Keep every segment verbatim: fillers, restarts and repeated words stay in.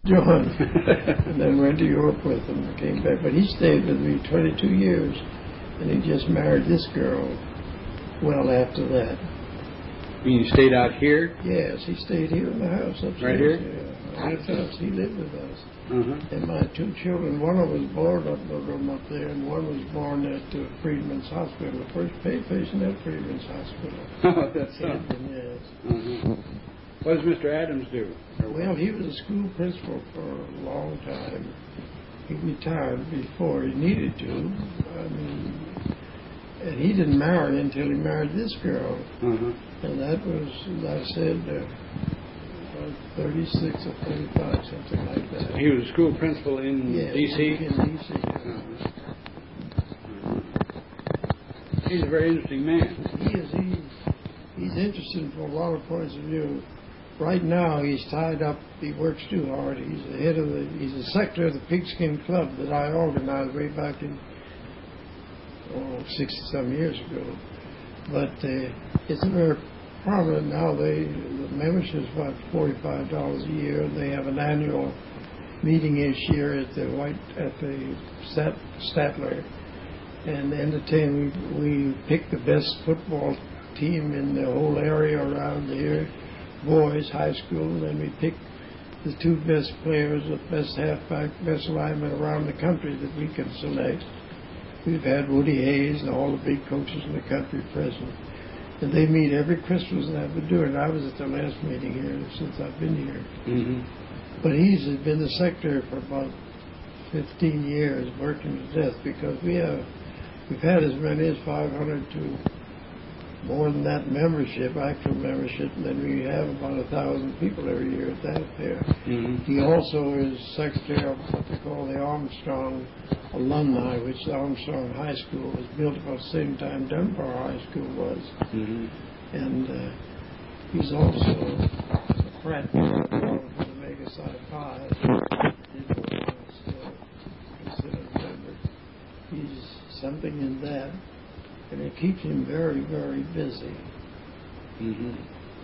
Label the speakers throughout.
Speaker 1: John, and then went to Europe with him and came back. But he stayed with me twenty-two years, and he just married this girl well after that.
Speaker 2: You stayed out here?
Speaker 1: Yes, he stayed here in the house upstairs.
Speaker 2: Right here?
Speaker 1: Yeah, right house. He lived with us.
Speaker 2: Uh-huh.
Speaker 1: And my two children, one of them was born up in the room up there, and one was born at uh, Freedman's Hospital, the first paid patient at Freedman's Hospital.
Speaker 2: Oh, that's so.
Speaker 1: Yes.
Speaker 2: Uh-huh. What does Mister Adams do?
Speaker 1: Well, he was a school principal for a long time. He retired before he needed to. I mean, and he didn't marry until he married this girl.
Speaker 2: Uh-huh.
Speaker 1: And that was, as I said, uh, thirty-six or thirty-five, something like that.
Speaker 2: So he was a school principal in
Speaker 1: yeah,
Speaker 2: D C?
Speaker 1: In D C.
Speaker 2: Uh-huh. He's a very interesting man.
Speaker 1: He is. He, he's interesting from a lot of points of view. Right now, he's tied up. He works too hard. He's the head of the. He's the secretary of the Pigskin Club that I organized way back in oh, sixty some years ago. But uh, it's very prominent now. They the membership is about forty-five dollars a year. They have an annual meeting each year at the White at the Stat, Statler, and entertain. We, we pick the best football team in the whole area around here. Boys, high school, then we pick the two best players, the best halfback, best lineman around the country that we can select. We've had Woody Hayes and all the big coaches in the country present. And they meet every Christmas, and I've been doing it. I was at the last meeting here since I've been here.
Speaker 2: Mm-hmm.
Speaker 1: But he's been the secretary for about fifteen years, working to death, because we have, we've had as many as five hundred to more than that membership, actual membership, and then we have about a thousand people every year at that fair.
Speaker 2: Mm-hmm.
Speaker 1: He also is secretary of what they call the Armstrong Alumni, which the Armstrong High School was built about the same time Dunbar High School was.
Speaker 2: Mm-hmm.
Speaker 1: And uh, he's also a frat member for the Mega Psi Pi. Still considered a member. He's something in that. And it keeps him very, very busy.
Speaker 2: Mm-hmm.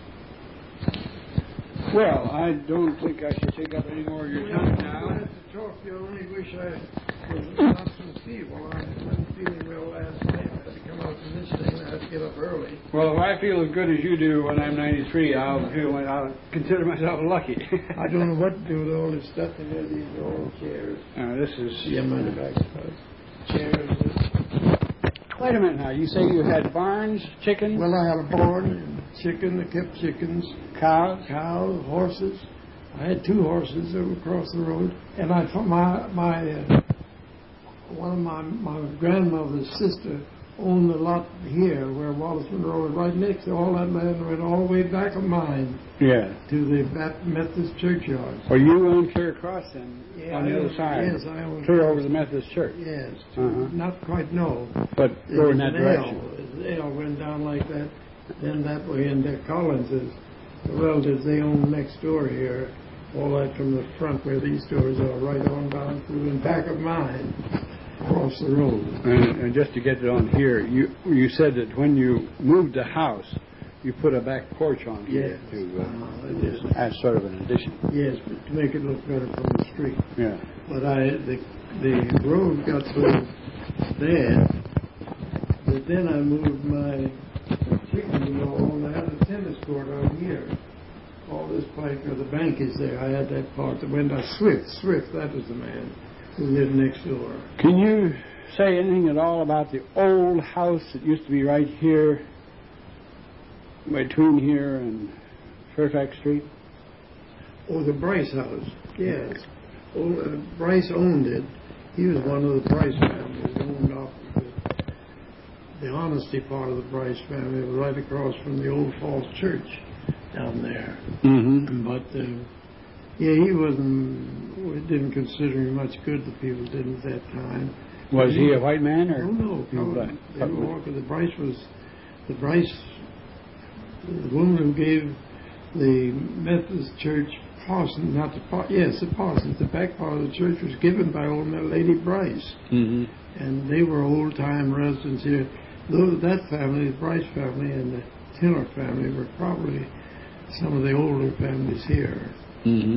Speaker 2: Well, I don't think I should take up any more of your time now.
Speaker 1: I'm glad to talk to you. I only wish I was not so feeble. I wasn't feeling well last night. I had to come out to this thing. I had to get up early.
Speaker 2: Well, if I feel as good as you do when I'm ninety-three, I'll feel I'll consider myself lucky.
Speaker 1: I don't know what to do with all this stuff in there. These are all chairs.
Speaker 2: Uh, this is...
Speaker 1: Yeah, my back. Chairs.
Speaker 2: Wait a minute now. You say you had barns, chickens?
Speaker 1: Well, I had a barn and chicken. I kept chickens.
Speaker 2: Cows?
Speaker 1: Cows, horses. I had two horses that were across the road. And I, my, my, uh, one of my, my grandmother's sister owned the lot here where Wallaceman Road, right next to all that land, went all the way back of mine.
Speaker 2: Yeah.
Speaker 1: To the Methodist churchyard.
Speaker 2: Well, you own clear across then,
Speaker 1: yeah,
Speaker 2: on the
Speaker 1: I
Speaker 2: other
Speaker 1: own,
Speaker 2: side.
Speaker 1: Yes, I own.
Speaker 2: Clear over the Methodist church.
Speaker 1: Yes.
Speaker 2: Uh-huh.
Speaker 1: Not quite, no.
Speaker 2: But go in that direction.
Speaker 1: L. The L went down like that, then that way, and the Collinses, the relatives, they own next door here. All that from the front where these doors are, right on down through the back of mine, across the road.
Speaker 2: And, and just to get it on here, you you said that when you moved the house, you put a back porch on here
Speaker 1: yes.
Speaker 2: to uh,
Speaker 1: uh,
Speaker 2: just as sort of an addition.
Speaker 1: Yes, but to make it look better from the street.
Speaker 2: Yeah.
Speaker 1: But I the the road got so bad that then I moved my chickens and all, and I had a tennis court out here. All this place where the bank is there, I had that part that went out. Swift, Swift, that was the man who lived next door.
Speaker 2: Can you say anything at all about the old house that used to be right here, between here and Fairfax Street?
Speaker 1: Oh, the Bryce house, yes. Oh, uh, Bryce owned it. He was one of the Bryce families, owned off the, the honesty part of the Bryce family. It was right across from the Old Falls Church down there.
Speaker 2: Mm-hmm.
Speaker 1: But, uh, yeah, he wasn't, we didn't consider him much good, the people didn't at that time.
Speaker 2: Was
Speaker 1: he,
Speaker 2: he a white man? Or
Speaker 1: no, no.
Speaker 2: black?
Speaker 1: They were walking. The Bryce was, the Bryce, the woman who gave the Methodist Church parson, not the par, yes, the parsons, the back part of the church was given by old Lady Bryce.
Speaker 2: Mm-hmm.
Speaker 1: And they were old-time residents here. Those, that family, the Bryce family and the Tiller family, were probably some of the older families here.
Speaker 2: Mm-hmm.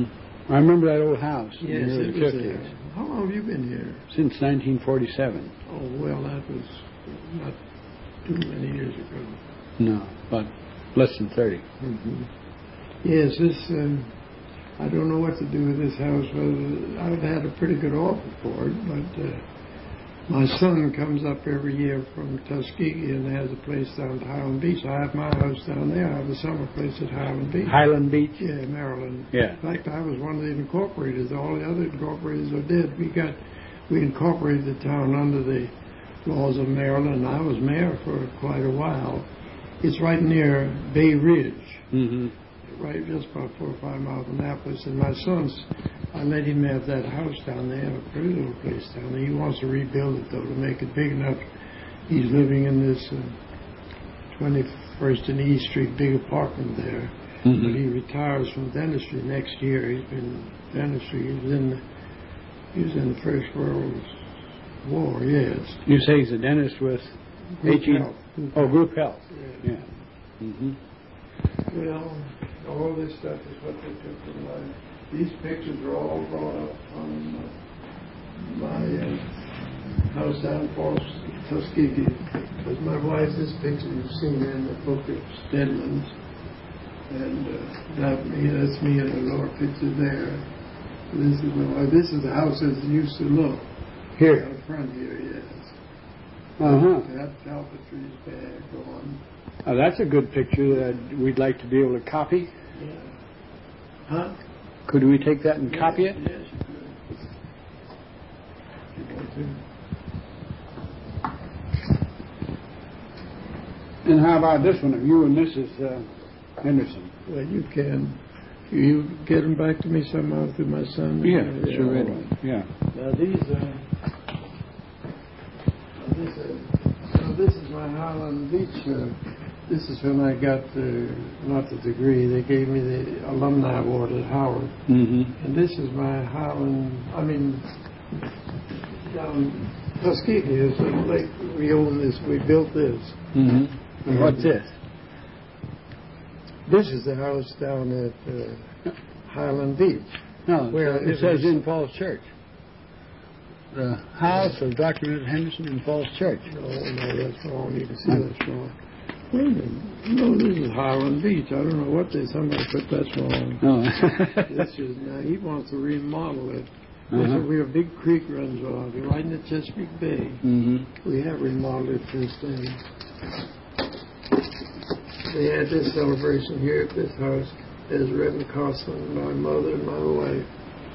Speaker 2: I remember that old house in
Speaker 1: Yes,
Speaker 2: the early
Speaker 1: it was
Speaker 2: fifties.
Speaker 1: there. How long have you been here?
Speaker 2: Since nineteen forty-seven.
Speaker 1: Oh, well, that was not too many years ago.
Speaker 2: No, but less than thirty.
Speaker 1: Mm-hmm. Yes, this, um, I don't know what to do with this house. Well, I've had a pretty good offer for it, but uh, my son comes up every year from Tuskegee and has a place down at Highland Beach. I have my house down there. I have a summer place at Highland Beach.
Speaker 2: Highland Beach?
Speaker 1: Yeah, Maryland.
Speaker 2: Yeah.
Speaker 1: In fact, I was one of the incorporators. All the other incorporators are dead. We got, we incorporated the town under the laws of Maryland. I was mayor for quite a while. It's right near Bay Ridge.
Speaker 2: Mm-hmm.
Speaker 1: Right, just about four or five miles from Annapolis. And my son's, I let him have that house down there, a pretty little place down there. He wants to rebuild it, though, to make it big enough. He's living in this uh, twenty-first and E Street big apartment there. Mm-hmm. But he retires from dentistry next year. He's been dentistry. He was in the, he was in the First World War, yes.
Speaker 2: You say he's a dentist with
Speaker 1: Group
Speaker 2: H E
Speaker 1: Health. Group
Speaker 2: Oh,
Speaker 1: Health.
Speaker 2: Group Health.
Speaker 1: Yeah.
Speaker 2: Yeah. Mm-hmm.
Speaker 1: Well, all this stuff is what they took from life. These pictures are all brought up on uh, my uh, house down in Falls, Tuskegee. Because my wife, this picture you've seen in the book of Stedman's. And uh, that me, that's me in the lower picture there. This is my wife. This is the house as it used to look.
Speaker 2: Here?
Speaker 1: Out front here, yes.
Speaker 2: Uh-huh.
Speaker 1: That Calpatry's bag on.
Speaker 2: Oh, that's a good picture that we'd like to be able to copy.
Speaker 1: Yeah. Huh?
Speaker 2: Could we take that and
Speaker 1: Yes, copy
Speaker 2: it?
Speaker 1: Yes, you could. If you want to.
Speaker 2: And how about this one of you and Missus Uh, Henderson?
Speaker 1: Well, you can. You get them back to me somehow through my son?
Speaker 2: Yeah,
Speaker 1: yeah
Speaker 2: sure.
Speaker 1: all right.
Speaker 2: Yeah.
Speaker 1: Now these are. Now this, uh, so this is my Highland Beach. Uh, this is when I got the, not the degree, they gave me the alumni award at Howard.
Speaker 2: Mm-hmm.
Speaker 1: And this is my Highland, I mean, down Tuskegee is a lake. We own this, we built this.
Speaker 2: Mm-hmm. And what's this?
Speaker 1: This is the house down at uh, Highland Beach.
Speaker 2: No,
Speaker 1: Where
Speaker 2: it, it says in Falls Church. The house of Doctor and Missus Henderson in Falls Church.
Speaker 1: No, no, that's wrong. You can see that's wrong. Wait a minute. No, this is Highland Beach. I don't know what they, somebody put that's wrong.
Speaker 2: Oh.
Speaker 1: This is, now he wants to remodel it.
Speaker 2: Uh-huh.
Speaker 1: So we have a big creek runs along here, right in the Chesapeake Bay.
Speaker 2: Mm-hmm.
Speaker 1: We have remodeled it since then. They had this celebration here at this house. There's Reverend Carson, my mother and my wife.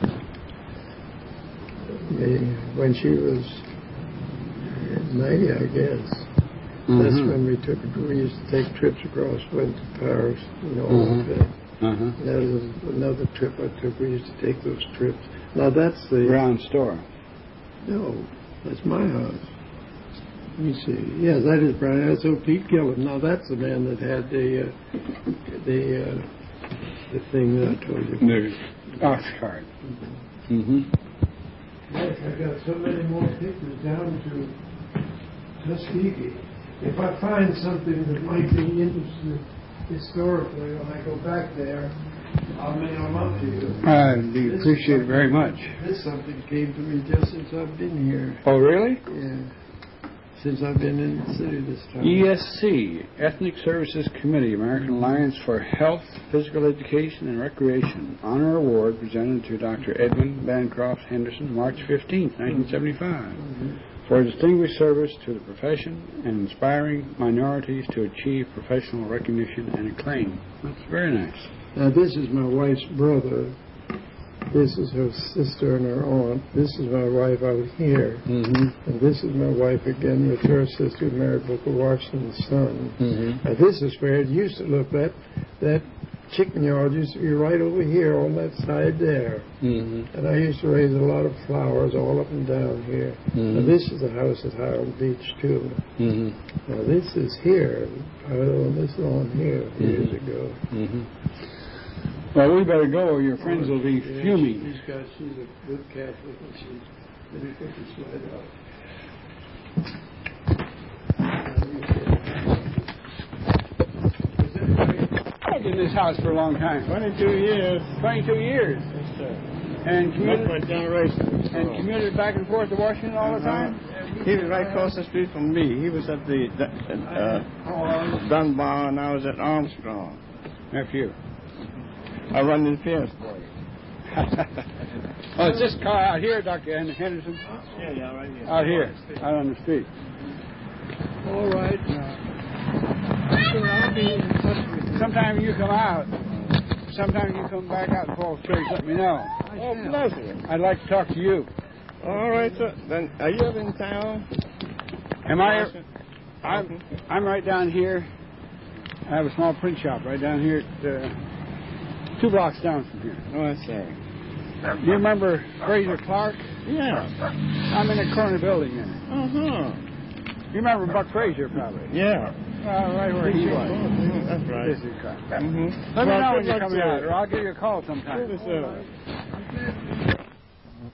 Speaker 1: They, when she was ninety, I guess. Mm-hmm. That's when we took, we used to take trips across, went to Paris, you know, all
Speaker 2: Mm-hmm.
Speaker 1: of that.
Speaker 2: Uh-huh.
Speaker 1: That was another trip I took. We used to take those trips. Now that's the...
Speaker 2: Brown store.
Speaker 1: No, that's my house. Let me see. Yes, that is Brian. That's old Pete Gillum. Now that's the man that had the uh, the uh, the thing that I told you.
Speaker 2: The ox cart. Mm-hmm. Mm-hmm.
Speaker 1: Yes, I got so many more pictures down to Tuskegee. If I find something that might be interesting historically when I go back there, I'll mail them up to you.
Speaker 2: I do appreciate it very much.
Speaker 1: This something came to me just since I've been here.
Speaker 2: Oh, really?
Speaker 1: Yeah. Since I've been in the city this time.
Speaker 2: E S C, Ethnic Services Committee, American Alliance for Health, Physical Education, and Recreation. Honor Award presented to Doctor Edwin Bancroft Henderson, March fifteenth, nineteen seventy-five, mm-hmm. for distinguished service to the profession and inspiring minorities to achieve professional recognition and acclaim. That's very nice.
Speaker 1: Now, this is my wife's brother. This is her sister and her aunt. This is my wife out here. Mm-hmm. And this is my wife again with her sister, Mary Booker Washington's son. Mm-hmm. Now, this is where it used to look. That that chicken yard used to be right over here on that side there. Mm-hmm. And I used to raise a lot of flowers all up and down here. Mm-hmm. Now, this is the house at Highland Beach, too. Mm-hmm. Now, this is here. I don't know, this is on here mm-hmm. years ago. Mm-hmm.
Speaker 2: Well, we better go or your friends
Speaker 1: oh,
Speaker 2: will be
Speaker 1: yeah,
Speaker 2: fuming.
Speaker 1: She's got, she's a good Catholic and she's, let me put this light out.
Speaker 2: I've lived in this house for a long time.
Speaker 3: twenty-two years.
Speaker 2: twenty-two years.
Speaker 3: sir.
Speaker 2: And
Speaker 3: That's my
Speaker 2: commuted,
Speaker 3: generation.
Speaker 2: and commuted back and forth to Washington all the time?
Speaker 3: He was right across the street from me. He was at the uh, Dunbar, and I was at Armstrong.
Speaker 2: Nephew.
Speaker 3: I run the affairs for you.
Speaker 2: Oh, is this car out here, Doctor Henderson?
Speaker 3: Yeah, yeah, right here.
Speaker 2: Out here, out on the street.
Speaker 1: All right. Uh, sure, I'll be in touch with you.
Speaker 2: Sometime you come out. Sometime you come back out in Falls Church, let me know.
Speaker 3: Oh, pleasure.
Speaker 2: I'd like to talk to you.
Speaker 3: All right, sir. Then, are you ever in town?
Speaker 2: Am I? I'm, I'm right down here. I have a small print shop right down here, at, uh, two blocks down from here.
Speaker 3: Oh, I say.
Speaker 2: Do you remember Fraser Clark?
Speaker 3: Yeah.
Speaker 2: I'm in the corner building there.
Speaker 3: Uh-huh.
Speaker 2: You remember Buck Fraser, probably?
Speaker 3: Yeah.
Speaker 2: Uh, right where he was.
Speaker 3: Mhm, That's right.
Speaker 2: This is correct.
Speaker 3: Mm-hmm.
Speaker 2: Let me know when you're coming out, or I'll give you a call sometime.
Speaker 3: Yes, sir.